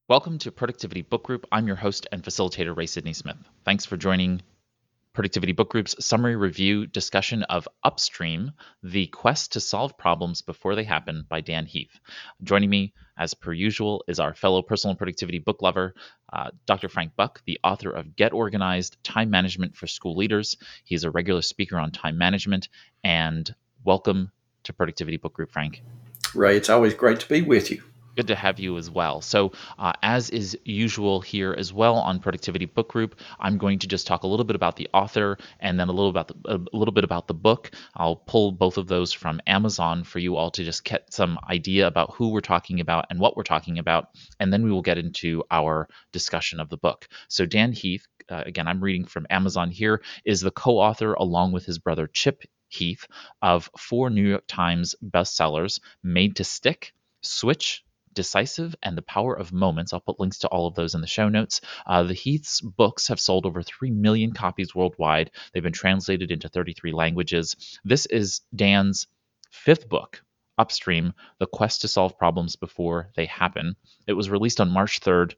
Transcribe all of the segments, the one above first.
Welcome to Productivity Book Group. I'm your host and facilitator, Ray Sidney Smith. Thanks for joining Productivity Book Group's summary review discussion of Upstream, The Quest to Solve Problems Before They Happen by Dan Heath. Joining me, as per usual, is our fellow personal productivity book lover, Dr. Frank Buck, the author of Get Organized, Time Management for School Leaders. He's a regular speaker on time management, and welcome to Productivity Book Group, Frank. Ray, it's always great to be with you. Good to have you as well. So, as is usual here as well on Productivity Book Group, I'm going to just talk a little bit about the author and then a little bit about the book. I'll pull both of those from Amazon for you all to just get some idea about who we're talking about and what we're talking about, and then we will get into our discussion of the book. So, Dan Heath, again, I'm reading from Amazon here, is the co-author along with his brother Chip Heath of 4 New York Times bestsellers: Made to Stick, Switch, Decisive, and The Power of Moments. I'll put links to all of those in the show notes. The Heath's books have sold over 3 million copies worldwide. They've been translated into 33 languages. This is Dan's 5th book, Upstream, The Quest to Solve Problems Before They Happen. It was released on March 3rd,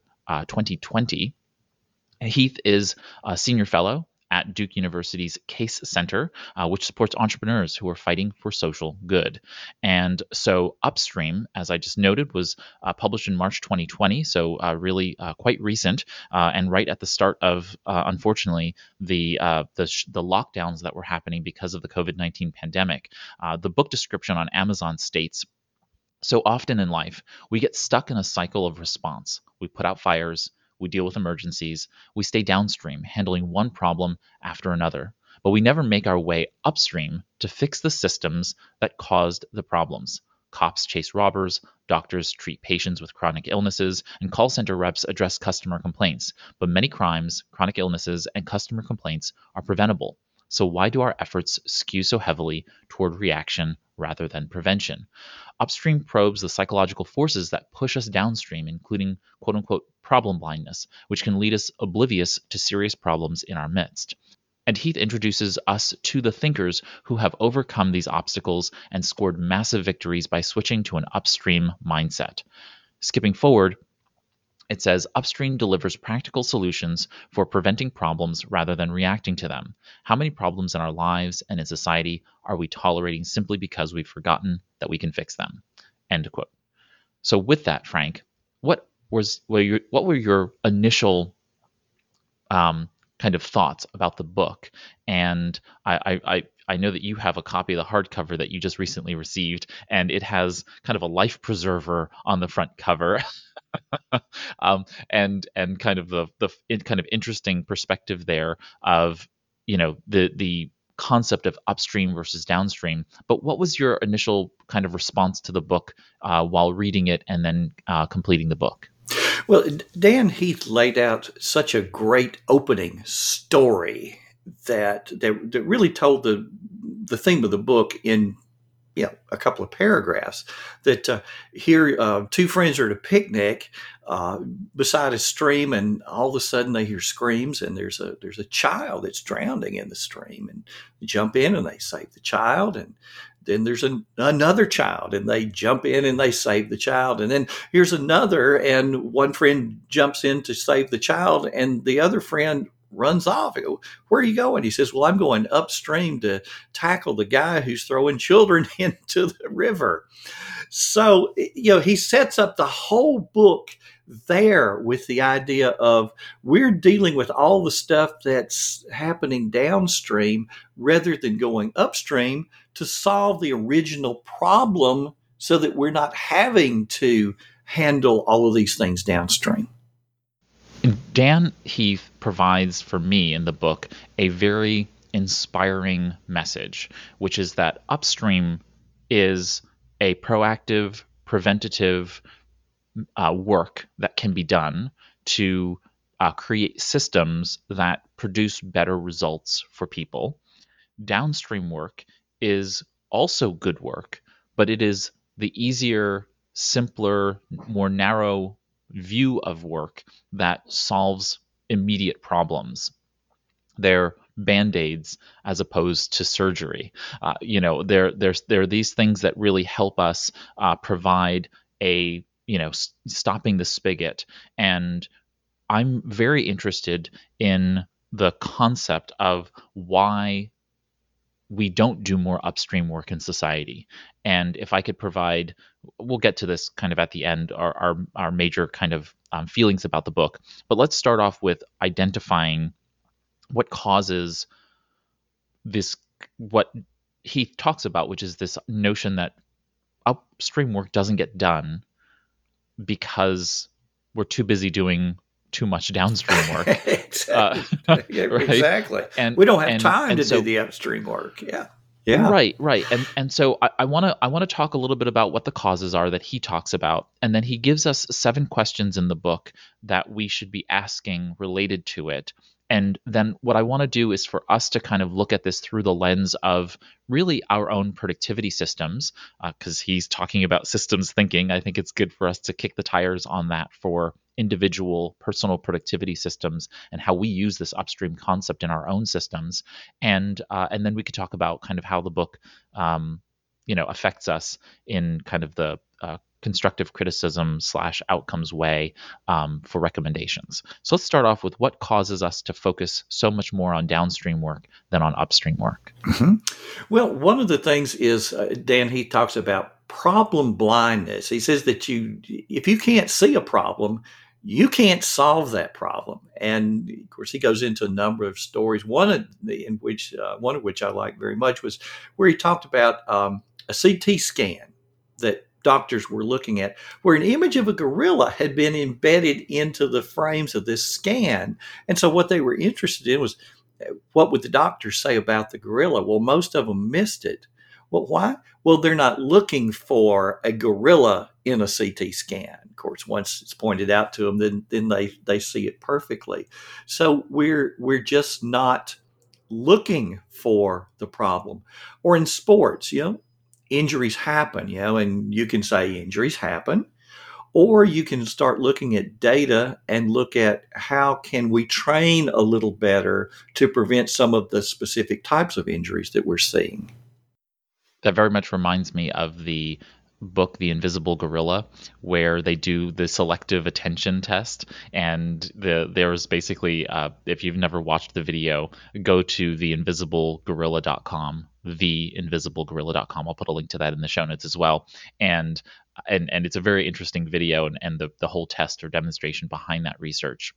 2020. Heath is a senior fellow at Duke University's Case Center, which supports entrepreneurs who are fighting for social good. And so Upstream, as I just noted, was published in March 2020, so really quite recent, and right at the start of, unfortunately, the lockdowns that were happening because of the COVID-19 pandemic. The book description on Amazon states, "So often in life, we get stuck in a cycle of response. We put out fires, we deal with emergencies, we stay downstream, handling one problem after another, but we never make our way upstream to fix the systems that caused the problems. Cops chase robbers, doctors treat patients with chronic illnesses, and call center reps address customer complaints. But many crimes, chronic illnesses, and customer complaints are preventable. So why do our efforts skew so heavily toward reaction rather than prevention? Upstream probes the psychological forces that push us downstream, including quote-unquote problem blindness, which can lead us oblivious to serious problems in our midst." And Heath introduces us to the thinkers who have overcome these obstacles and scored massive victories by switching to an upstream mindset. Skipping forward, it says, "Upstream delivers practical solutions for preventing problems rather than reacting to them. How many problems in our lives and in society are we tolerating simply because we've forgotten that we can fix them?" End quote. So with that, Frank, what were your initial kind of thoughts about the book? And I know that you have a copy of the hardcover that you just recently received, and it has kind of a life preserver on the front cover. And kind of the kind of interesting perspective there of the concept of upstream versus downstream. But what was your initial kind of response to the book while reading it and then completing the book? Well, Dan Heath laid out such a great opening story that really told the theme of the book in a couple of paragraphs. That here, 2 friends are at a picnic beside a stream, and all of a sudden they hear screams, and there's a child that's drowning in the stream, and they jump in and they save the child, and then there's another child, and they jump in and they save the child, and then here's another, and one friend jumps in to save the child, and the other friend runs off. "Where are you going?" He says, "Well, I'm going upstream to tackle the guy who's throwing children into the river." So, he sets up the whole book there with the idea of we're dealing with all the stuff that's happening downstream rather than going upstream to solve the original problem so that we're not having to handle all of these things downstream. Dan Heath provides for me in the book a very inspiring message, which is that upstream is a proactive, preventative work that can be done to create systems that produce better results for people. Downstream work is also good work, but it is the easier, simpler, more narrow view of work that solves immediate problems. They're band-aids as opposed to surgery. There are these things that really help us provide a stopping the spigot. And I'm very interested in the concept of why we don't do more upstream work in society. And if I could provide, we'll get to this kind of at the end, our major kind of feelings about the book. But let's start off with identifying what causes this, what he talks about, which is this notion that upstream work doesn't get done because we're too busy doing too much downstream work. Exactly. Yeah, Right? exactly. And we don't have time to so, do the upstream work. Yeah. Yeah. Right. And so I want to talk a little bit about what the causes are that he talks about, and then he gives us 7 questions in the book that we should be asking related to it. And then what I want to do is for us to kind of look at this through the lens of really our own productivity systems, because he's talking about systems thinking. I think it's good for us to kick the tires on that for individual personal productivity systems and how we use this upstream concept in our own systems. And then we could talk about kind of how the book affects us in kind of the constructive criticism / outcomes way for recommendations. So let's start off with what causes us to focus so much more on downstream work than on upstream work. Mm-hmm. Well, one of the things is Dan Heath talks about problem blindness. He says that if you can't see a problem, you can't solve that problem. And of course, he goes into a number of stories. One of which I like very much was where he talked about a CT scan that doctors were looking at, where an image of a gorilla had been embedded into the frames of this scan. And so what they were interested in was, what would the doctors say about the gorilla? Well, most of them missed it. Well, why? Well, they're not looking for a gorilla in a CT scan. Of course, once it's pointed out to them, then they see it perfectly. So we're just not looking for the problem. Or in sports, injuries happen, and you can say injuries happen. Or you can start looking at data and look at how can we train a little better to prevent some of the specific types of injuries that we're seeing. That very much reminds me of the book The Invisible Gorilla, where they do the selective attention test. And there's basically, if you've never watched the video, go to theinvisiblegorilla.com, theinvisiblegorilla.com. I'll put a link to that in the show notes as well. And it's a very interesting video, and the whole test or demonstration behind that research.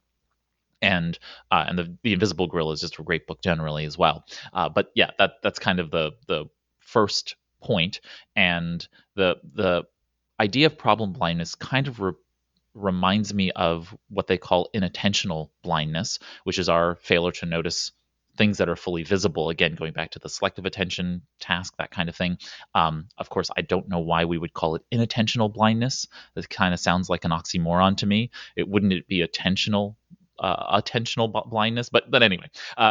And the Invisible Gorilla is just a great book generally as well. But yeah, that's kind of the first point. And the idea of problem blindness kind of reminds me of what they call inattentional blindness, which is our failure to notice things that are fully visible. Again, going back to the selective attention task, that kind of thing. Of course, I don't know why we would call it inattentional blindness. It kind of sounds like an oxymoron to me. Wouldn't it be attentional blindness? But anyway.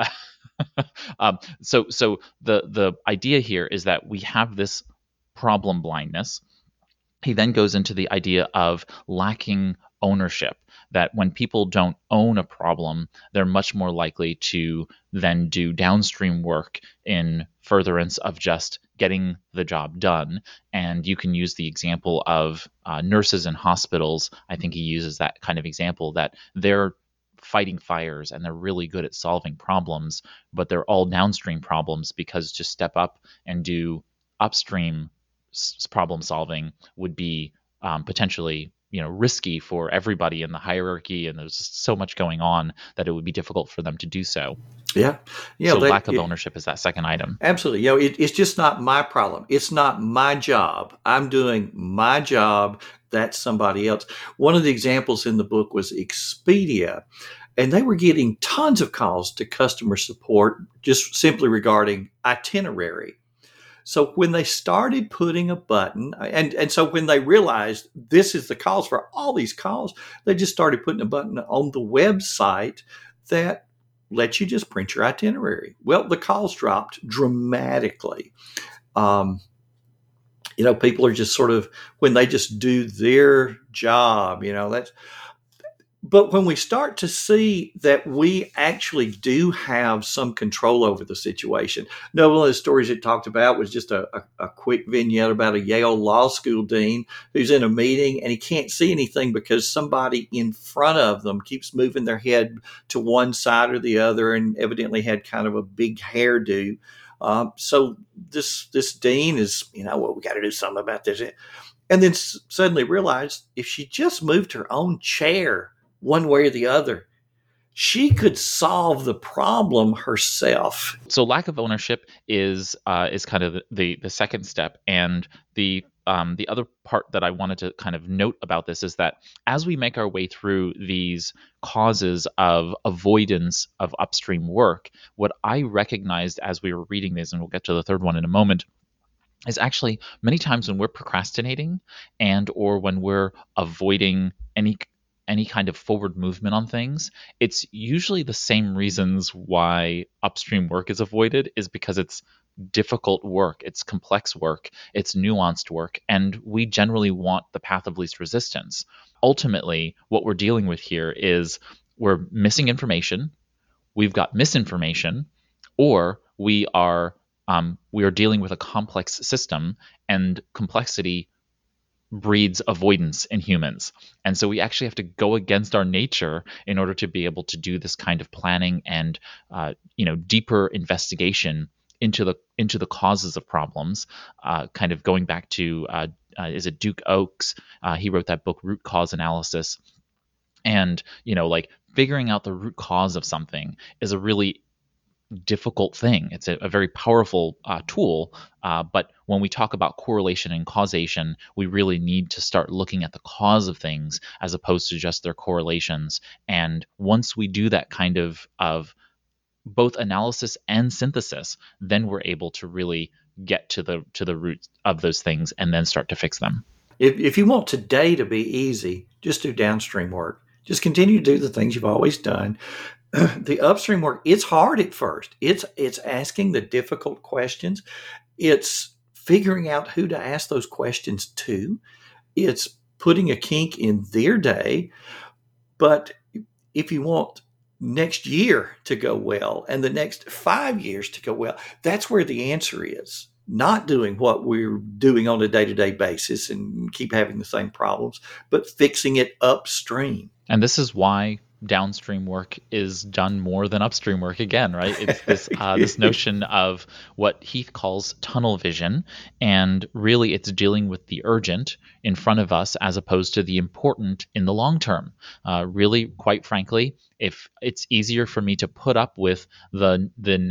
So the idea here is that we have this problem blindness. He then goes into the idea of lacking ownership, that when people don't own a problem, they're much more likely to then do downstream work in furtherance of just getting the job done. And you can use the example of nurses in hospitals. I think he uses that kind of example, that they're fighting fires and they're really good at solving problems, but they're all downstream problems, because to step up and do upstream problem solving would be potentially risky for everybody in the hierarchy, and there's just so much going on that it would be difficult for them to do so. Yeah. So lack of ownership is that second item. Absolutely. It's just not my problem. It's not my job. I'm doing my job. That's somebody else. One of the examples in the book was Expedia, and they were getting tons of calls to customer support just simply regarding itinerary. So when they started putting a button, and so when they realized this is the cause for all these calls, they just started putting a button on the website that lets you just print your itinerary. Well, the calls dropped dramatically. People are just sort of, when they just do their job, but when we start to see that we actually do have some control over the situation, one of the stories it talked about was just a quick vignette about a Yale Law School dean who's in a meeting and he can't see anything because somebody in front of them keeps moving their head to one side or the other and evidently had kind of a big hairdo. So this dean is, well, we got to do something about this. And then suddenly realized if she just moved her own chair one way or the other, she could solve the problem herself. So lack of ownership is kind of the second step, and the other part that I wanted to kind of note about this is that as we make our way through these causes of avoidance of upstream work, what I recognized as we were reading this, and we'll get to the third one in a moment, is actually many times when we're procrastinating and or when we're avoiding any kind of forward movement on things, it's usually the same reasons why upstream work is avoided, is because it's difficult work, it's complex work, it's nuanced work, and we generally want the path of least resistance. Ultimately, what we're dealing with here is we're missing information, we've got misinformation, or we are dealing with a complex system, and complexity breeds avoidance in humans. And so we actually have to go against our nature in order to be able to do this kind of planning and deeper investigation into the causes of problems. Kind of going back to is it Duke Oakes? He wrote that book Root Cause Analysis, and like figuring out the root cause of something is a really difficult thing. It's a very powerful tool, but when we talk about correlation and causation, we really need to start looking at the cause of things as opposed to just their correlations. And once we do that kind of both analysis and synthesis, then we're able to really get to the root of those things and then start to fix them. If you want today to be easy, just do downstream work. Just continue to do the things you've always done. The upstream work, it's hard at first. It's asking the difficult questions. It's figuring out who to ask those questions to. It's putting a kink in their day. But if you want next year to go well and the next 5 years to go well, that's where the answer is. Not doing what we're doing on a day-to-day basis and keep having the same problems, but fixing it upstream. And this is why downstream work is done more than upstream work again, right? It's this notion of what Heath calls tunnel vision, and really it's dealing with the urgent in front of us as opposed to the important in the long term. Really, quite frankly, if it's easier for me to put up with the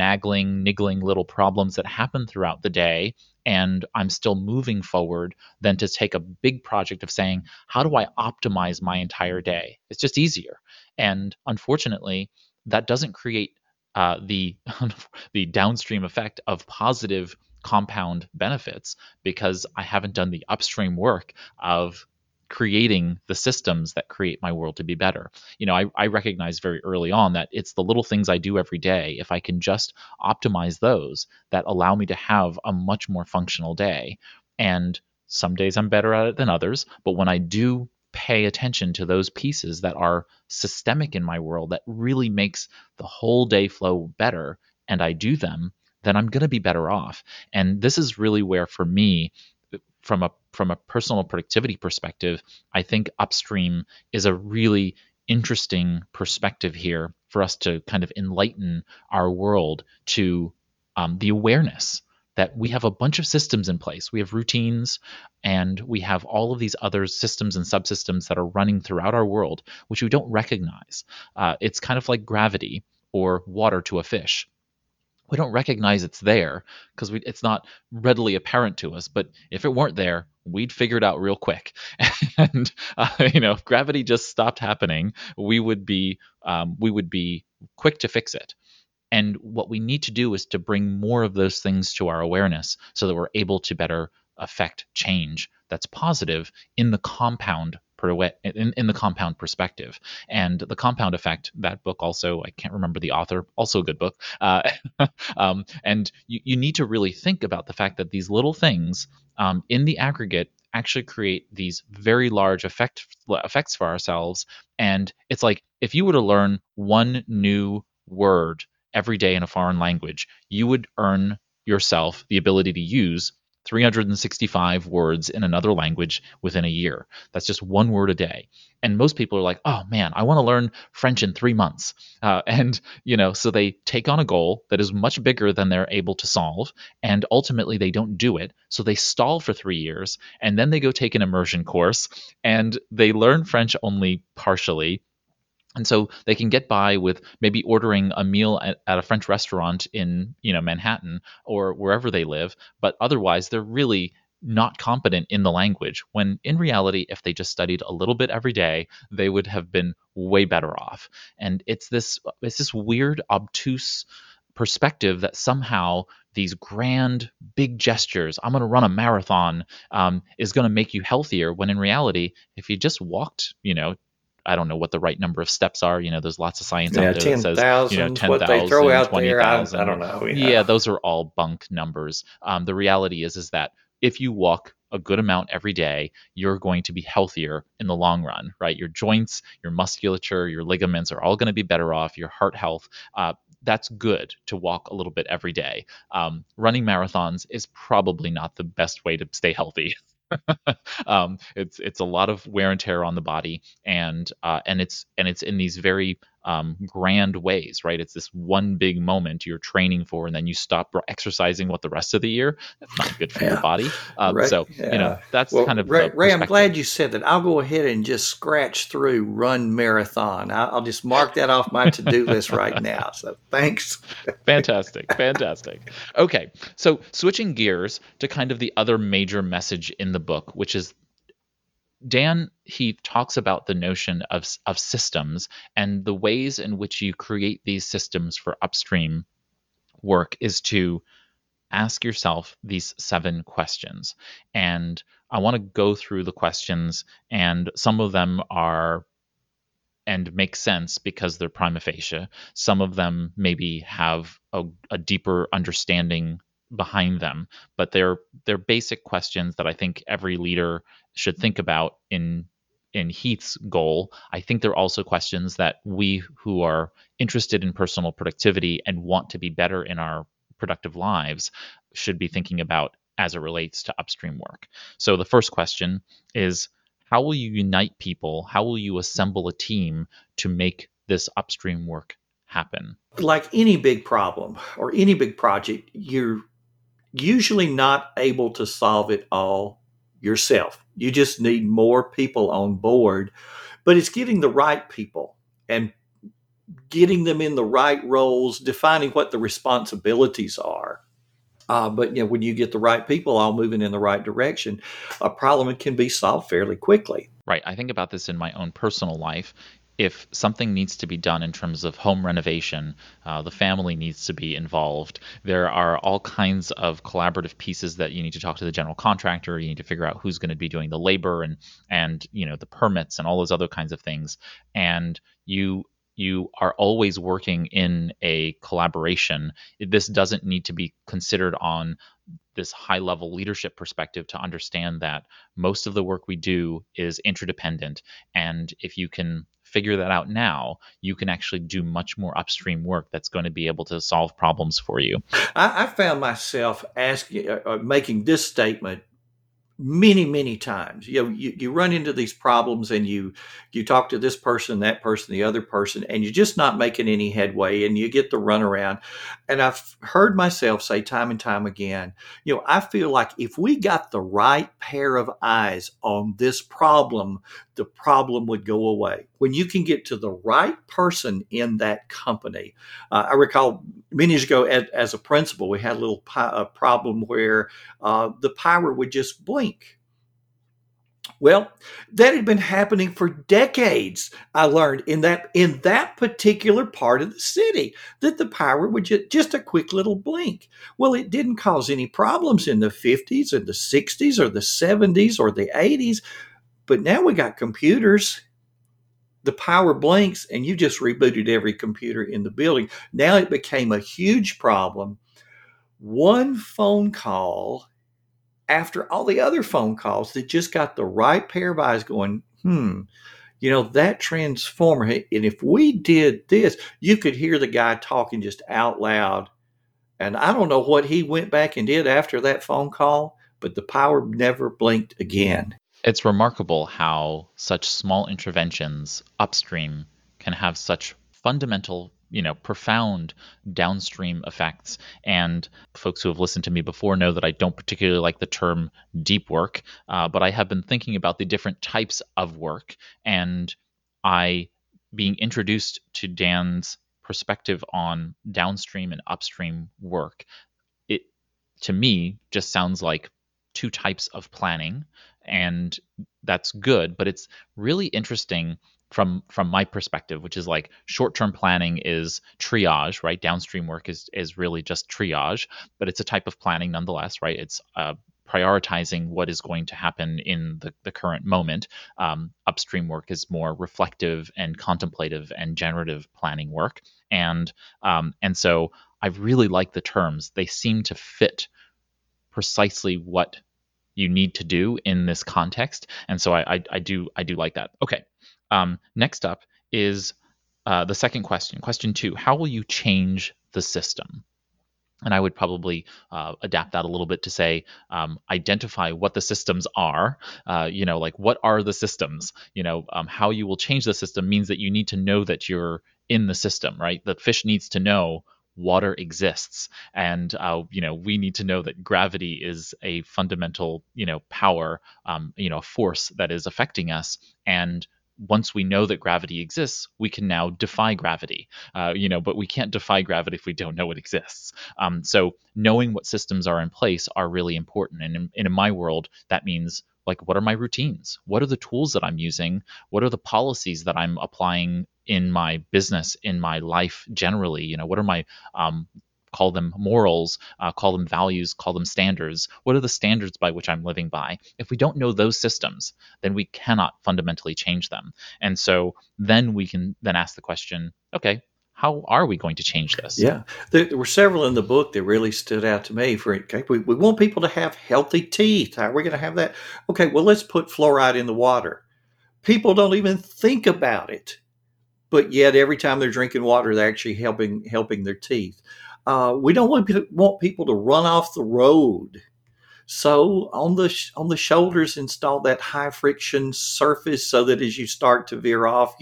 niggling little problems that happen throughout the day, and I'm still moving forward, than to take a big project of saying, how do I optimize my entire day? It's just easier. And unfortunately, that doesn't create the the downstream effect of positive compound benefits, because I haven't done the upstream work of creating the systems that create my world to be better. I recognize very early on that it's the little things I do every day. If I can just optimize those, that allow me to have a much more functional day. And some days I'm better at it than others, but when I do pay attention to those pieces that are systemic in my world, that really makes the whole day flow better, and I do them, then I'm going to be better off. And this is really where, for me, from a personal productivity perspective, I think upstream is a really interesting perspective here for us to kind of enlighten our world to the awareness that we have a bunch of systems in place. We have routines, and we have all of these other systems and subsystems that are running throughout our world, which we don't recognize. It's kind of like gravity or water to a fish. We don't recognize it's there because it's not readily apparent to us. But if it weren't there, we'd figure it out real quick. And if gravity just stopped happening, we would be quick to fix it. And what we need to do is to bring more of those things to our awareness so that we're able to better affect change that's positive in the compound in the compound perspective. And the compound effect, that book also, I can't remember the author, also a good book. And you need to really think about the fact that these little things in the aggregate actually create these very large effects for ourselves. And it's like if you were to learn one new word every day in a foreign language, you would earn yourself the ability to use 365 words in another language within a year. That's just one word a day. And most people are like, oh man, I want to learn French in 3 months. So they take on a goal that is much bigger than they're able to solve. And ultimately, they don't do it. So they stall for 3 years and then they go take an immersion course and they learn French only partially. And so they can get by with maybe ordering a meal at a French restaurant in, Manhattan or wherever they live, but otherwise they're really not competent in the language. When in reality, if they just studied a little bit every day, they would have been way better off. And it's this weird, obtuse perspective that somehow these grand, big gestures, I'm going to run a marathon, is going to make you healthier. When in reality, if you just walked, I don't know what the right number of steps are. There's lots of science out there that says, 10,000, 10,000, what they throw out 20,000. there, I don't know. Yeah, those are all bunk numbers. The reality is that if you walk a good amount every day, you're going to be healthier in the long run, right? Your joints, your musculature, your ligaments are all going to be better off, your heart health. That's good to walk a little bit every day. Running marathons is probably not the best way to stay healthy. It's a lot of wear and tear on the body, and it's in these very grand ways, right? It's this one big moment you're training for, and then you stop exercising what the rest of the year. That's not good for your body. Right. So that's Well, kind of Ray, I'm glad you said that. I'll go ahead and just scratch through run marathon. I'll just mark that off my to-do list right now. So thanks. Fantastic. Okay, so switching gears to kind of the other major message in the book, which is Dan Heath talks about the notion of systems and the ways in which you create these systems for upstream work is to ask yourself these 7 questions. And I want to go through the questions, and some of them are and make sense because they're prima facie. Some of them maybe have a deeper understanding behind them, but they're basic questions that I think every leader should think about in Heath's goal. I think they're also questions that we who are interested in personal productivity and want to be better in our productive lives should be thinking about as it relates to upstream work. So the first question is, how will you unite people? How will you assemble a team to make this upstream work happen? Like any big problem or any big project, you're usually not able to solve it all yourself. You just need more people on board, but it's getting the right people and getting them in the right roles, defining what the responsibilities are. But when you get the right people all moving in the right direction, a problem can be solved fairly quickly. Right. I think about this in my own personal life. If something needs to be done in terms of home renovation, the family needs to be involved. There are all kinds of collaborative pieces that you need to talk to the general contractor. You need to figure out who's going to be doing the labor and the permits and all those other kinds of things. And you are always working in a collaboration. This doesn't need to be considered on this high level leadership perspective to understand that most of the work we do is interdependent. And if you can figure that out now, you can actually do much more upstream work that's going to be able to solve problems for you. I found myself making this statement many times. You run into these problems and you talk to this person, that person, the other person, and you're just not making any headway, and you get the runaround. And I've heard myself say time and time again, I feel like if we got the right pair of eyes on this problem, the problem would go away. When you can get to the right person in that company. I recall many years ago as a principal, we had a problem where the power would just blink. Well, that had been happening for decades. I learned in that particular part of the city that the power would just a quick little blink. Well, it didn't cause any problems in the 50s or the 60s or the 70s or the 80s, but now we got computers. The power blinks and you just rebooted every computer in the building. Now it became a huge problem. One phone call after all the other phone calls that just got the right pair of eyes going, that transformer, and if we did this, you could hear the guy talking just out loud. And I don't know what he went back and did after that phone call, but the power never blinked again. It's remarkable how such small interventions upstream can have such fundamental, profound downstream effects. And folks who have listened to me before know that I don't particularly like the term deep work, but I have been thinking about the different types of work, and being introduced to Dan's perspective on downstream and upstream work, it to me just sounds like two types of planning, and that's good, but it's really interesting from my perspective, which is like short-term planning is triage, right? Downstream work is really just triage, but it's a type of planning nonetheless, right? It's prioritizing what is going to happen in the current moment. Upstream work is more reflective and contemplative and generative planning work, and so I really like the terms. They seem to fit precisely what you need to do in this context, and so I do like that. Okay, next up is the second question, question 2. How will you change the system? And I would probably adapt that a little bit to say, identify what the systems are. Like what are the systems? How you will change the system means that you need to know that you're in the system, right? The fish needs to know water exists, and we need to know that gravity is a fundamental power, a force that is affecting us. And once we know that gravity exists, we can now defy gravity. But we can't defy gravity if we don't know it exists. So knowing what systems are in place are really important. And in my world, that means, like, what are my routines? What are the tools that I'm using? What are the policies that I'm applying in my business, in my life generally? What are my call them morals, call them values, call them standards. What are the standards by which I'm living by? If we don't know those systems, then we cannot fundamentally change them. And so then we can then ask the question, okay, how are we going to change this? Yeah, there were several in the book that really stood out to me. We want people to have healthy teeth. How are we going to have that? Okay, well, let's put fluoride in the water. People don't even think about it, but yet every time they're drinking water, they're actually helping their teeth. We don't want people to run off the road. So on the shoulders, install that high friction surface so that as you start to veer off,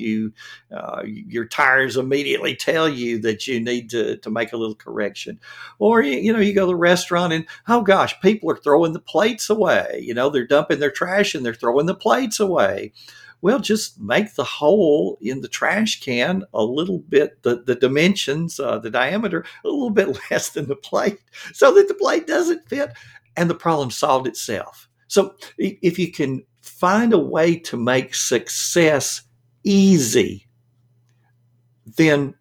your tires immediately tell you that you need to make a little correction. Or you go to the restaurant and, oh gosh, people are throwing the plates away. They're dumping their trash and they're throwing the plates away. Well, just make the hole in the trash can a little bit, the dimensions, the diameter, a little bit less than the plate so that the plate doesn't fit, and the problem solved itself. So if you can find a way to make success easy, then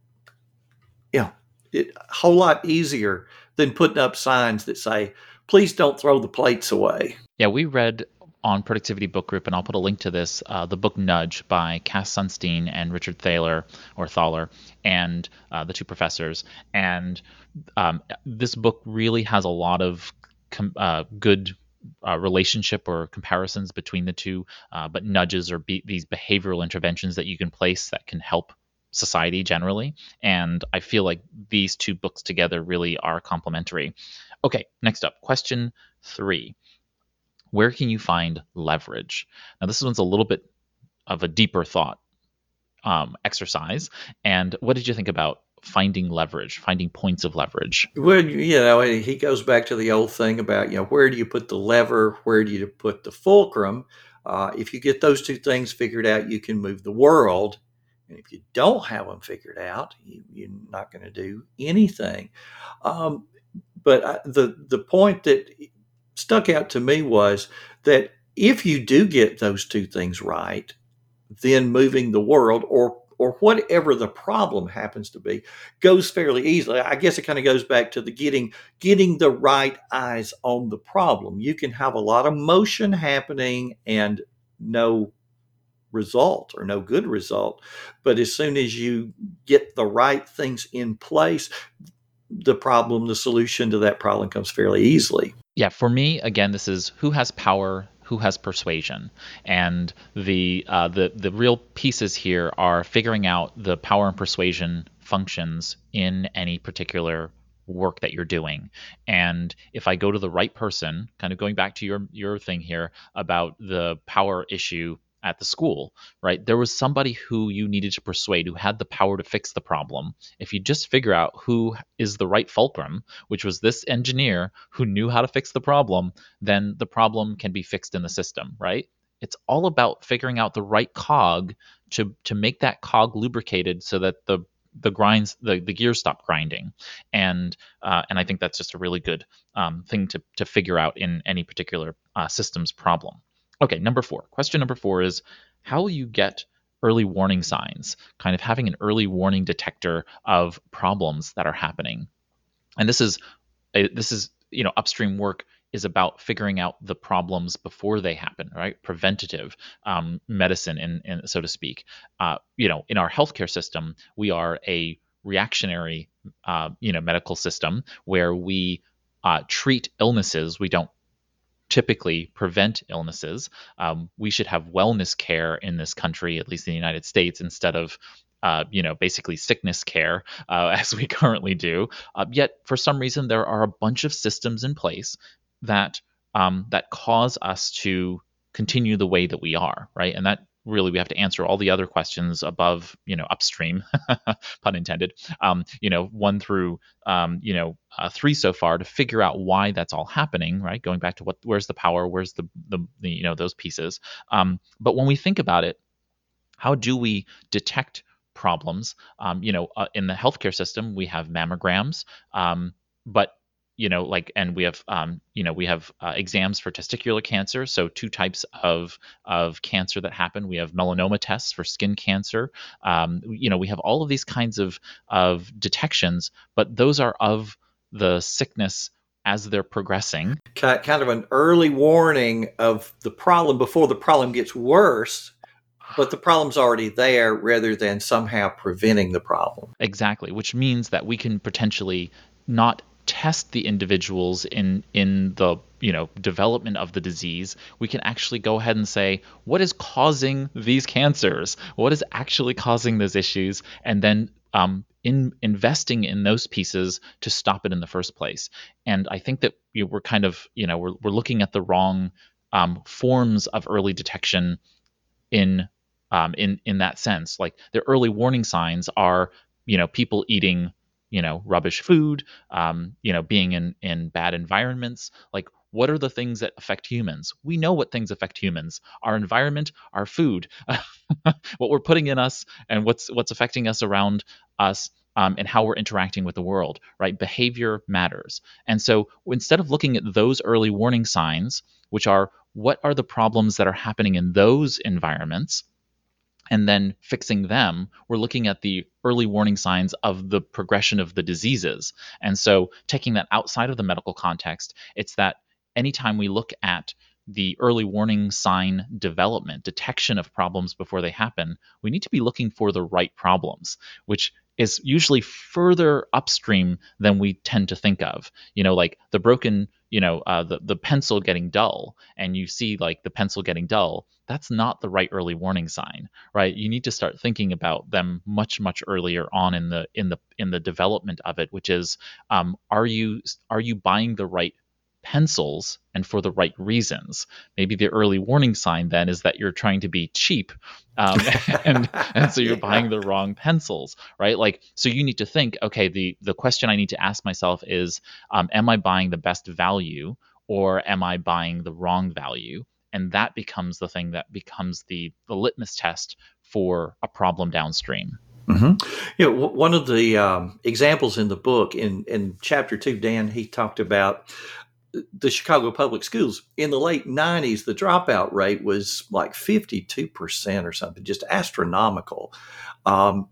a whole lot easier than putting up signs that say, please don't throw the plates away. Yeah, we read on Productivity Book Group, and I'll put a link to this, the book Nudge by Cass Sunstein and Richard Thaler, and the two professors. And this book really has a lot of good relationship or comparisons between the two, but nudges are these behavioral interventions that you can place that can help society generally. And I feel like these two books together really are complementary. Okay, next up, question 3. Where can you find leverage? Now, this one's a little bit of a deeper thought exercise. And what did you think about finding leverage, finding points of leverage? Well, he goes back to the old thing about, where do you put the lever? Where do you put the fulcrum? If you get those two things figured out, you can move the world. And if you don't have them figured out, you're not going to do anything. But the point that stuck out to me was that if you do get those two things right, then moving the world or whatever the problem happens to be goes fairly easily. I guess it kind of goes back to the getting the right eyes on the problem. You can have a lot of motion happening and no result or no good result, but as soon as you get the right things in place, the solution to that problem comes fairly easily. Yeah, for me, again, this is who has power, who has persuasion, and the real pieces here are figuring out the power and persuasion functions in any particular work that you're doing. And if I go to the right person, kind of going back to your thing here about the power issue at the school, right? There was somebody who you needed to persuade who had the power to fix the problem. If you just figure out who is the right fulcrum, which was this engineer who knew how to fix the problem, then the problem can be fixed in the system, right? It's all about figuring out the right cog to make that cog lubricated so that the gears stop grinding, and I think that's just a really good thing to figure out in any particular systems problem. Okay, question number four is how will you get early warning signs, kind of having an early warning detector of problems that are happening. And this is upstream work is about figuring out the problems before they happen, right? Preventative medicine, in so to speak. In our healthcare system, we are a reactionary medical system where we treat illnesses. We don't typically prevent illnesses. We should have wellness care in this country, at least in the United States, instead of basically sickness care as we currently do. Yet, for some reason, there are a bunch of systems in place that that cause us to continue the way that we are, right? And that really we have to answer all the other questions above, upstream, pun intended, one through three so far to figure out why that's all happening, right? Going back to where's the power, where's the those pieces. But when we think about it, how do we detect problems? In the healthcare system, we have mammograms, but and we have exams for testicular cancer. So two types of cancer that happen. We have melanoma tests for skin cancer. We have all of these kinds of detections, but those are of the sickness as they're progressing. Kind of an early warning of the problem before the problem gets worse, but the problem's already there rather than somehow preventing the problem. Exactly, which means that we can potentially not test the individuals in the development of the disease. We can actually go ahead and say what is causing these cancers, what is actually causing those issues, and then in investing in those pieces to stop it in the first place. And I think that we're kind of we're looking at the wrong forms of early detection in that sense. Like the early warning signs are people eating rubbish food, being in bad environments. Like what are the things that affect humans? We know what things affect humans: our environment, our food, what we're putting in us, and what's affecting us around us. And how we're interacting with the world, right? Behavior matters. And so instead of looking at those early warning signs, which are what are the problems that are happening in those environments, and then fixing them, we're looking at the early warning signs of the progression of the diseases. And so taking that outside of the medical context, it's that anytime we look at the early warning sign development, detection of problems before they happen, we need to be looking for the right problems, which is usually further upstream than we tend to think of. Like the broken, the pencil getting dull, and you see like the pencil getting dull. That's not the right early warning sign, right? You need to start thinking about them much, much earlier on in the development of it, which is, are you buying the right pencils and for the right reasons? Maybe the early warning sign then is that you're trying to be cheap, and so you're buying the wrong pencils, right? Like, so you need to think, okay, the question I need to ask myself is, am I buying the best value or am I buying the wrong value? And that becomes the thing that becomes the litmus test for a problem downstream. Mm-hmm. One of the examples in the book, in chapter 2, Dan, he talked about the Chicago public schools. In the late 90s, the dropout rate was like 52% or something, just astronomical. But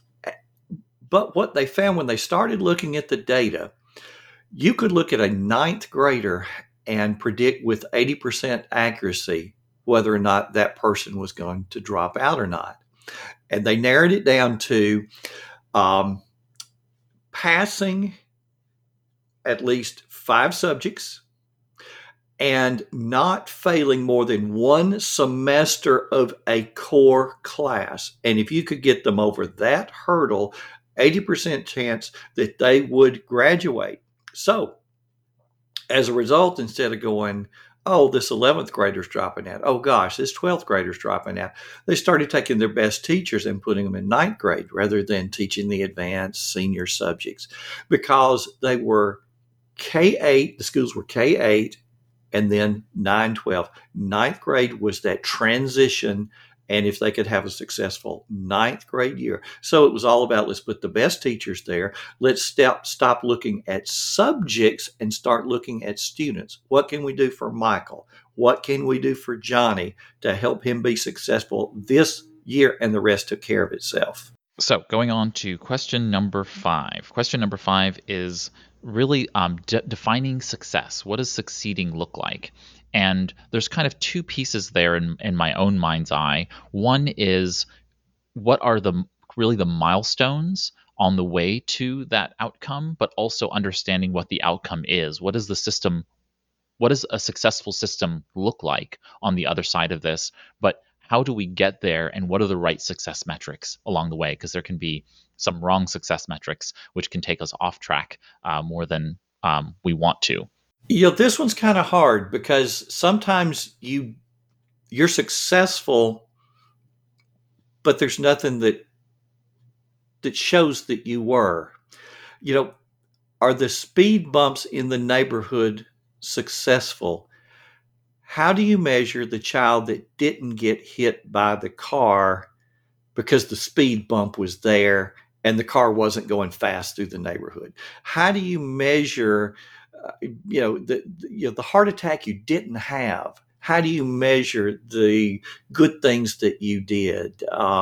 what they found when they started looking at the data, you could look at a ninth grader and predict with 80% accuracy whether or not that person was going to drop out or not. And they narrowed it down to passing at least 5 subjects and not failing more than one semester of a core class. And if you could get them over that hurdle, 80% chance that they would graduate. So as a result, instead of going, oh, this 11th grader's dropping out, oh gosh, this 12th grader's dropping out, they started taking their best teachers and putting them in ninth grade rather than teaching the advanced senior subjects, because they were K-8, the schools were K-8, and then 9-12. Ninth grade was that transition, and if they could have a successful ninth grade year. So it was all about, let's put the best teachers there. Let's stop looking at subjects and start looking at students. What can we do for Michael? What can we do for Johnny to help him be successful this year? And the rest took care of itself. So going on to question number 5. Question number 5 is really defining success. What does succeeding look like? And there's kind of two pieces there in my own mind's eye. One is, what are the milestones on the way to that outcome, but also understanding what the outcome is. What is the system? What does a successful system look like on the other side of this? But how do we get there, and what are the right success metrics along the way? Because there can be some wrong success metrics, which can take us off track more than we want to. This one's kind of hard, because sometimes you're successful, but there's nothing that shows that you were. Are the speed bumps in the neighborhood successful? How do you measure the child that didn't get hit by the car because the speed bump was there and the car wasn't going fast through the neighborhood? How do you measure the heart attack you didn't have? How do you measure the good things that you did?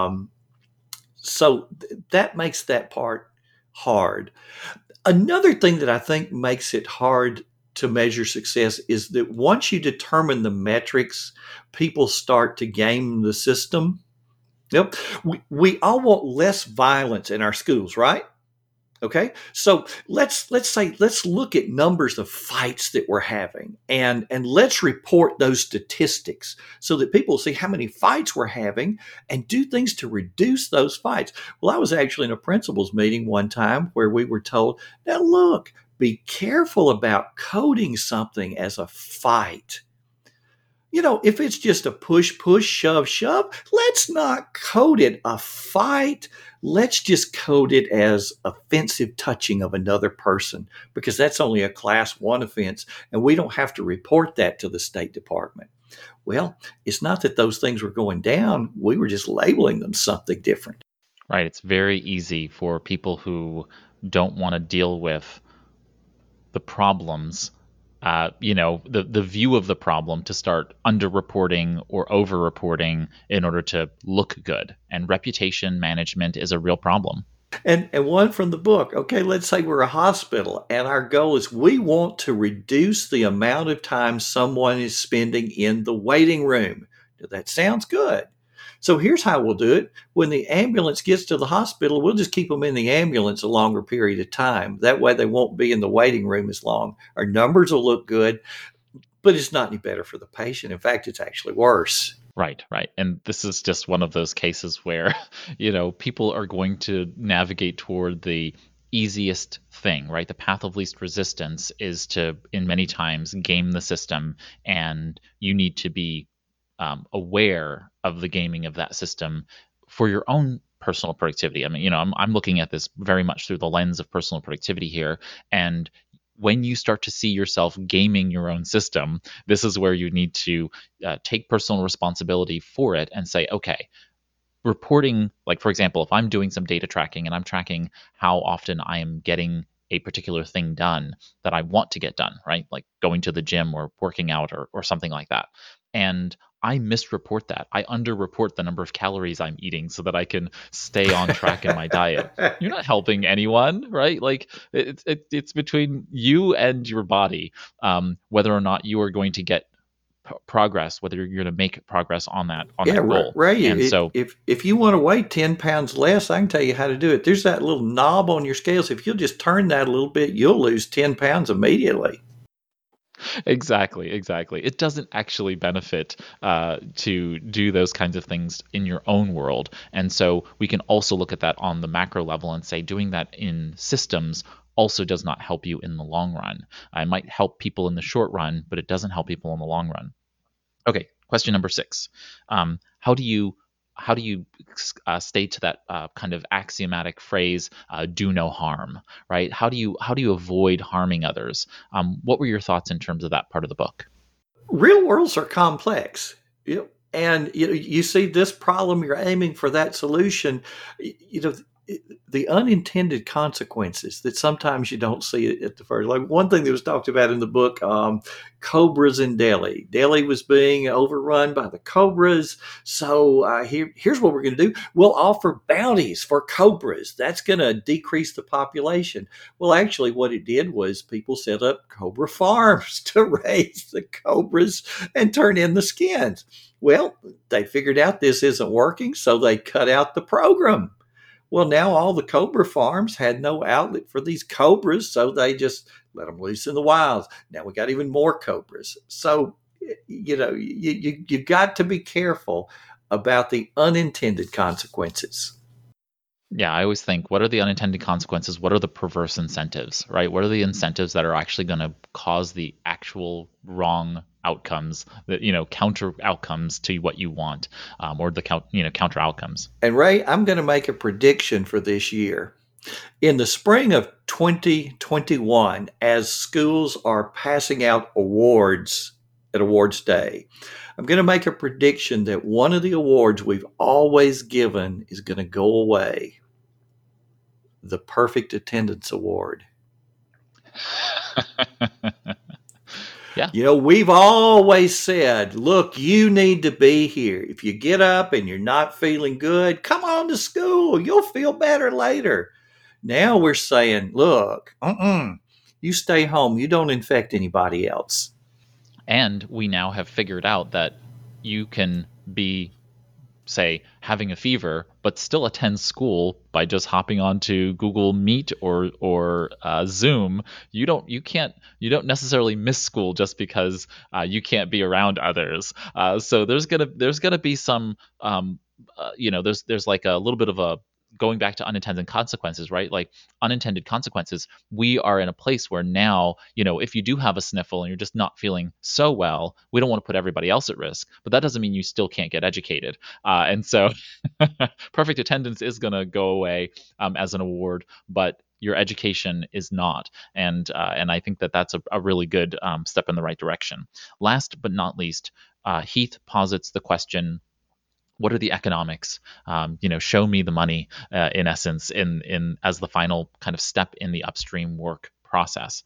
So that makes that part hard. Another thing that I think makes it hard to measure success is that once you determine the metrics, people start to game the system. Yep. We all want less violence in our schools, right? Okay. So let's look at numbers of fights that we're having, and let's report those statistics so that people see how many fights we're having and do things to reduce those fights. Well, I was actually in a principal's meeting one time where we were told, now look, be careful about coding something as a fight. If it's just a push, shove, let's not code it a fight. Let's just code it as offensive touching of another person, because that's only a class 1 offense, and we don't have to report that to the State Department. Well, it's not that those things were going down. We were just labeling them something different. Right. It's very easy for people who don't want to deal with the problems, the view of the problem, to start underreporting or overreporting in order to look good. And reputation management is a real problem. And one from the book. Okay, let's say we're a hospital, and our goal is we want to reduce the amount of time someone is spending in the waiting room. That sounds good. So here's how we'll do it. When the ambulance gets to the hospital, we'll just keep them in the ambulance a longer period of time. That way they won't be in the waiting room as long. Our numbers will look good, but it's not any better for the patient. In fact, it's actually worse. Right. And this is just one of those cases where, people are going to navigate toward the easiest thing, right? The path of least resistance is to, in many times, game the system, and you need to be aware of the gaming of that system for your own personal productivity. I mean, I'm looking at this very much through the lens of personal productivity here. And when you start to see yourself gaming your own system, this is where you need to take personal responsibility for it and say, okay, reporting, like, for example, if I'm doing some data tracking and I'm tracking how often I am getting a particular thing done that I want to get done, right? Like going to the gym or working out or something like that. And I misreport that. I underreport the number of calories I'm eating so that I can stay on track in my diet. You're not helping anyone, right? Like it's between you and your body, whether or not you are going to get progress, whether you're going to make progress on that goal. Ray, and so if you want to weigh 10 pounds less, I can tell you how to do it. There's that little knob on your scales. If you'll just turn that a little bit, you'll lose 10 pounds immediately. Exactly, exactly. It doesn't actually benefit to do those kinds of things in your own world. And so we can also look at that on the macro level and say doing that in systems also does not help you in the long run. It might help people in the short run, but it doesn't help people in the long run. Okay, question number 6. How do you stay to that kind of axiomatic phrase, "do no harm"? Right? How do you avoid harming others? What were your thoughts in terms of that part of the book? Real worlds are complex. And you see this problem, you're aiming for that solution. You know, the unintended consequences that sometimes you don't see at the first. Like one thing that was talked about in the book, cobras in Delhi. Delhi was being overrun by the cobras. So here's what we're going to do. We'll offer bounties for cobras. That's going to decrease the population. Well, actually, what it did was people set up cobra farms to raise the cobras and turn in the skins. Well, they figured out this isn't working, so they cut out the program. Well, now all the cobra farms had no outlet for these cobras, so they just let them loose in the wilds. Now we got even more cobras. So, you got to be careful about the unintended consequences. Yeah, I always think, what are the unintended consequences? What are the perverse incentives, right? What are the incentives that are actually going to cause the actual wrong outcomes, that counter outcomes to what you want, or the counter outcomes? And Ray, I'm going to make a prediction for this year. In the spring of 2021, as schools are passing out awards at Awards Day, I'm going to make a prediction that one of the awards we've always given is going to go away, the Perfect Attendance Award. Yeah. We've always said, look, you need to be here. If you get up and you're not feeling good, come on to school. You'll feel better later. Now we're saying, look, you stay home. You don't infect anybody else. And we now have figured out that you can be, say, having a fever, but still attend school by just hopping onto Google Meet or Zoom. You don't necessarily miss school just because you can't be around others. So there's gonna be some there's like a little bit of a going back to unintended consequences, right? Like unintended consequences. We are in a place where now, if you do have a sniffle and you're just not feeling so well, we don't want to put everybody else at risk, but that doesn't mean you still can't get educated. And so perfect attendance is going to go away as an award, but your education is not. And I think that that's a really good step in the right direction. Last but not least, Heath posits the question, what are the economics? Show me the money, in essence, in as the final kind of step in the upstream work process.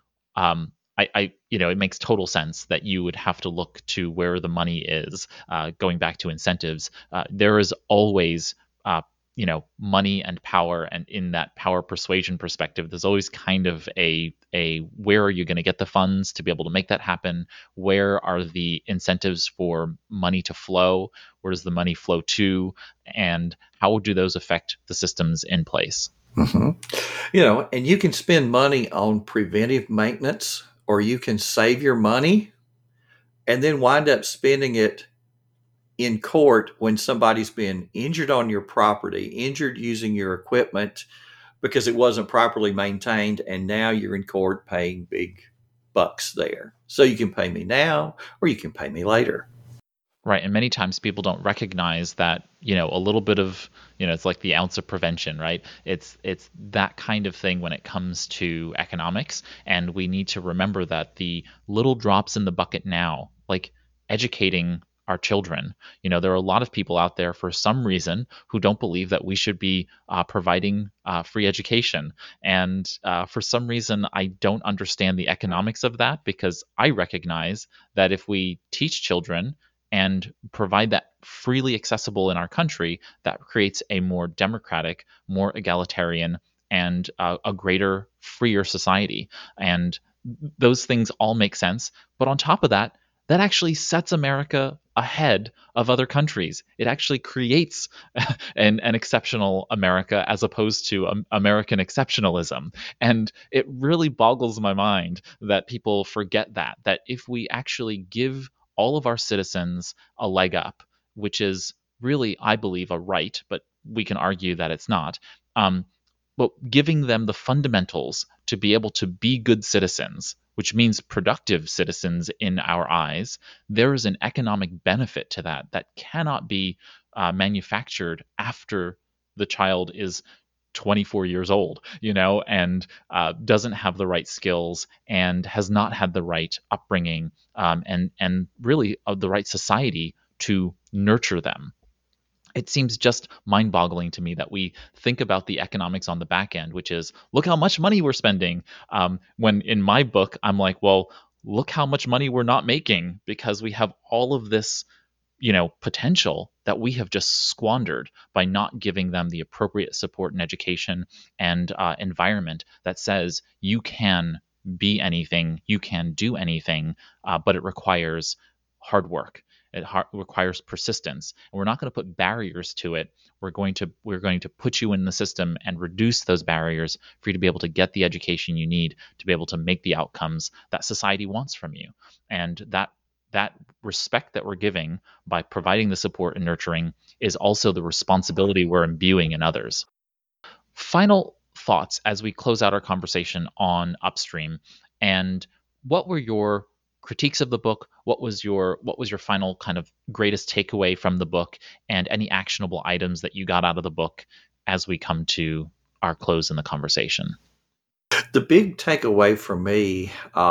It makes total sense that you would have to look to where the money is. Going back to incentives, there is always money and power, and in that power persuasion perspective, there's always kind of a where are you going to get the funds to be able to make that happen? Where are the incentives for money to flow? Where does the money flow to? And how do those affect the systems in place? Mm-hmm. And you can spend money on preventive maintenance, or you can save your money and then wind up spending it in court when somebody's been injured on your property, injured using your equipment because it wasn't properly maintained, and now you're in court paying big bucks there. So you can pay me now or you can pay me later. Right. And many times people don't recognize that, a little bit of, it's like the ounce of prevention, right? It's that kind of thing when it comes to economics. And we need to remember that the little drops in the bucket now, like educating our children, there are a lot of people out there for some reason who don't believe that we should be providing free education. And for some reason, I don't understand the economics of that, because I recognize that if we teach children and provide that freely accessible in our country, that creates a more democratic, more egalitarian, and a greater, freer society. And those things all make sense. But on top of that, that actually sets America ahead of other countries. It actually creates an exceptional America as opposed to American exceptionalism. And it really boggles my mind that people forget that if we actually give all of our citizens a leg up, which is really, I believe, a right, but we can argue that it's not. But giving them the fundamentals to be able to be good citizens, which means productive citizens in our eyes, there is an economic benefit to that cannot be manufactured after the child is 24 years old, and doesn't have the right skills and has not had the right upbringing, and really the right society to nurture them. It seems just mind-boggling to me that we think about the economics on the back end, which is look how much money we're spending. When in my book, I'm like, well, look how much money we're not making because we have all of this, potential that we have just squandered by not giving them the appropriate support and education and environment that says you can be anything, you can do anything, but it requires hard work. Requires persistence, and we're not going to put barriers to it. We're going to put you in the system and reduce those barriers for you to be able to get the education you need to be able to make the outcomes that society wants from you. And that respect that we're giving by providing the support and nurturing is also the responsibility we're imbuing in others. Final thoughts as we close out our conversation on Upstream, and what were your critiques of the book? What was your final kind of greatest takeaway from the book, and any actionable items that you got out of the book as we come to our close in the conversation? The big takeaway for me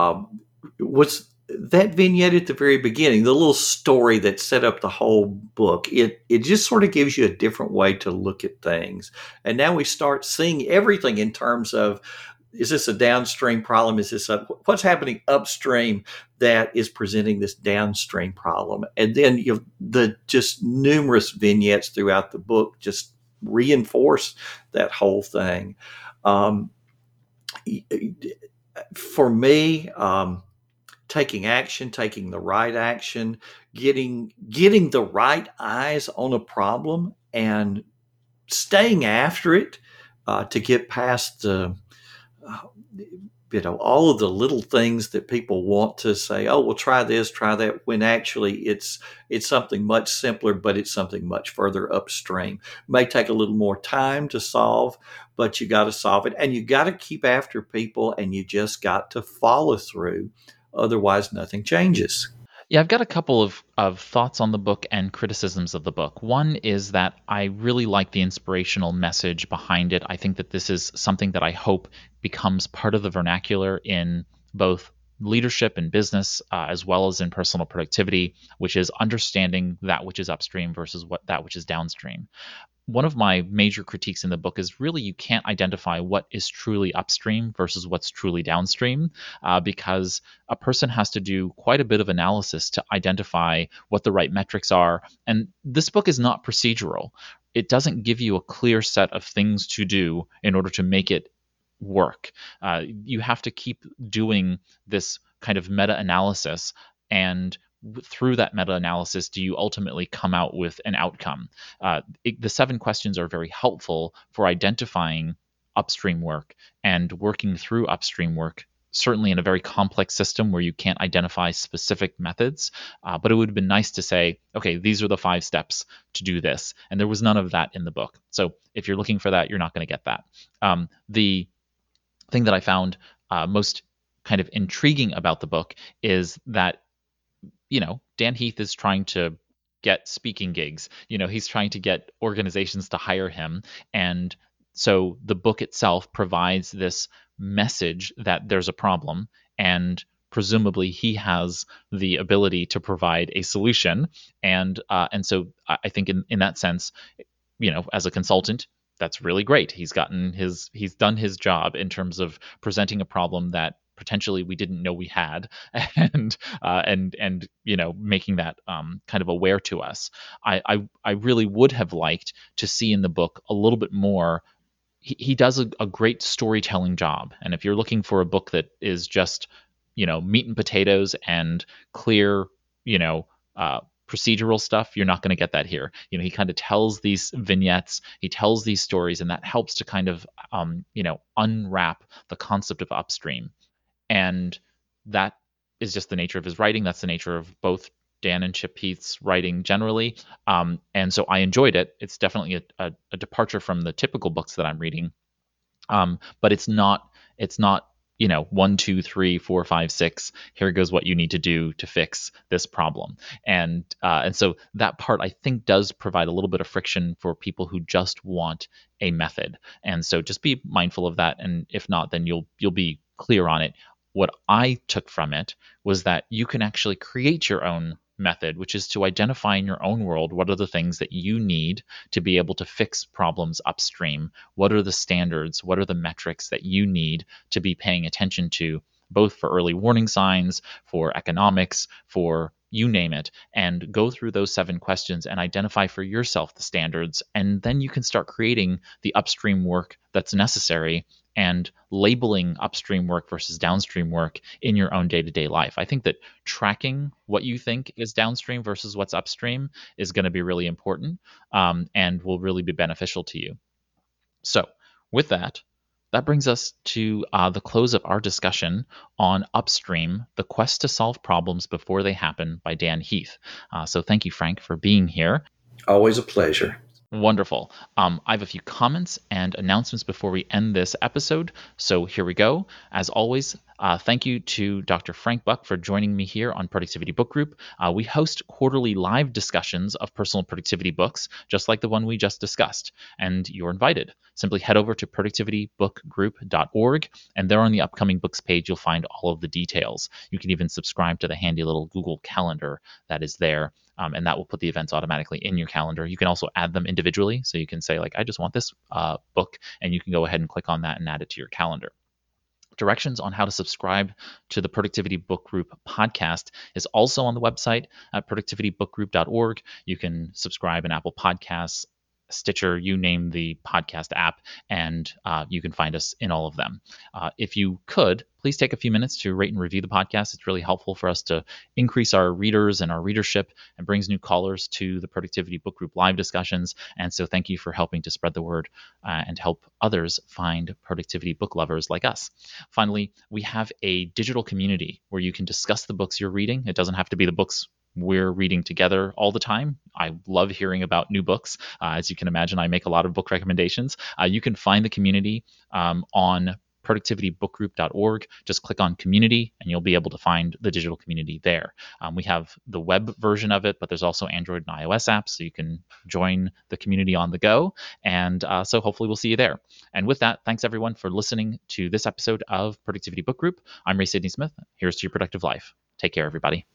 was that vignette at the very beginning, the little story that set up the whole book. It just sort of gives you a different way to look at things. And now we start seeing everything in terms of, is this a downstream problem? Is this what's happening upstream that is presenting this downstream problem? And then the just numerous vignettes throughout the book just reinforce that whole thing. For me, taking action, taking the right action, getting the right eyes on a problem, and staying after it to get past the uh, all of the little things that people want to say, oh, well, try this, try that, when actually it's something much simpler, but it's something much further upstream. May take a little more time to solve, but you got to solve it, and you got to keep after people, and you just got to follow through. Otherwise, nothing changes. Yeah, I've got a couple of thoughts on the book and criticisms of the book. One is that I really like the inspirational message behind it. I think that this is something that I hope becomes part of the vernacular in both leadership and business, as well as in personal productivity, which is understanding that which is upstream versus that which is downstream. One of my major critiques in the book is really you can't identify what is truly upstream versus what's truly downstream, because a person has to do quite a bit of analysis to identify what the right metrics are. And this book is not procedural. It doesn't give you a clear set of things to do in order to make it work. You have to keep doing this kind of meta analysis, and through that meta analysis, do you ultimately come out with an outcome? The 7 questions are very helpful for identifying upstream work and working through upstream work. Certainly in a very complex system where you can't identify specific methods, but it would have been nice to say, okay, these are the 5 steps to do this. And there was none of that in the book. So if you're looking for that, you're not going to get that. The thing that I found most kind of intriguing about the book is that Dan Heath is trying to get speaking gigs. He's trying to get organizations to hire him. And so the book itself provides this message that there's a problem, and presumably he has the ability to provide a solution. And so I think in that sense, as a consultant, that's really great. He's done his job in terms of presenting a problem that potentially we didn't know we had, and making that kind of aware to us. I really would have liked to see in the book a little bit more. He does a great storytelling job, and if you're looking for a book that is just meat and potatoes and clear you know, procedural stuff. You're not going to get that here. He kind of tells these vignettes, he tells these stories, and that helps to kind of, unwrap the concept of upstream. And that is just the nature of his writing. That's the nature of both Dan and Chip Heath's writing generally. And so I enjoyed it. It's definitely a departure from the typical books that I'm reading. But it's not 1, 2, 3, 4, 5, 6. Here goes what you need to do to fix this problem. And so that part, I think, does provide a little bit of friction for people who just want a method. And so just be mindful of that. And if not, then you'll be clear on it. What I took from it was that you can actually create your own method, which is to identify in your own world what are the things that you need to be able to fix problems upstream. What are the standards? What are the metrics that you need to be paying attention to, both for early warning signs, for economics, for you name it, and go through those 7 questions and identify for yourself the standards. And then you can start creating the upstream work that's necessary and labeling upstream work versus downstream work in your own day-to-day life. I think that tracking what you think is downstream versus what's upstream is going to be really important, and will really be beneficial to you. So with that brings us to the close of our discussion on Upstream, The Quest to Solve Problems Before They Happen by Dan Heath. So thank you, Frank, for being here. Always a pleasure. Wonderful. I have a few comments and announcements before we end this episode. So here we go. As always, thank you to Dr. Frank Buck for joining me here on Productivity Book Group. We host quarterly live discussions of personal productivity books, just like the one we just discussed, and you're invited. Simply head over to productivitybookgroup.org, and there on the upcoming books page, you'll find all of the details. You can even subscribe to the handy little Google Calendar that is there. And that will put the events automatically in your calendar. You can also add them individually. So you can say, like, I just want this book, and you can go ahead and click on that and add it to your calendar. Directions on how to subscribe to the Productivity Book Group podcast is also on the website at productivitybookgroup.org. You can subscribe in Apple Podcasts, Stitcher, you name the podcast app, and you can find us in all of them. If you could, please take a few minutes to rate and review the podcast. It's really helpful for us to increase our readers and our readership, and brings new callers to the Productivity Book Group live discussions. And so thank you for helping to spread the word and help others find productivity book lovers like us. Finally, we have a digital community where you can discuss the books you're reading. It doesn't have to be the books we're reading together all the time. I love hearing about new books. As you can imagine, I make a lot of book recommendations. You can find the community on productivitybookgroup.org. Just click on community and you'll be able to find the digital community there. We have the web version of it, but there's also Android and iOS apps, so you can join the community on the go. And so hopefully we'll see you there. And with that, thanks everyone for listening to this episode of Productivity Book Group. I'm Ray Sidney Smith. Here's to your productive life. Take care, everybody.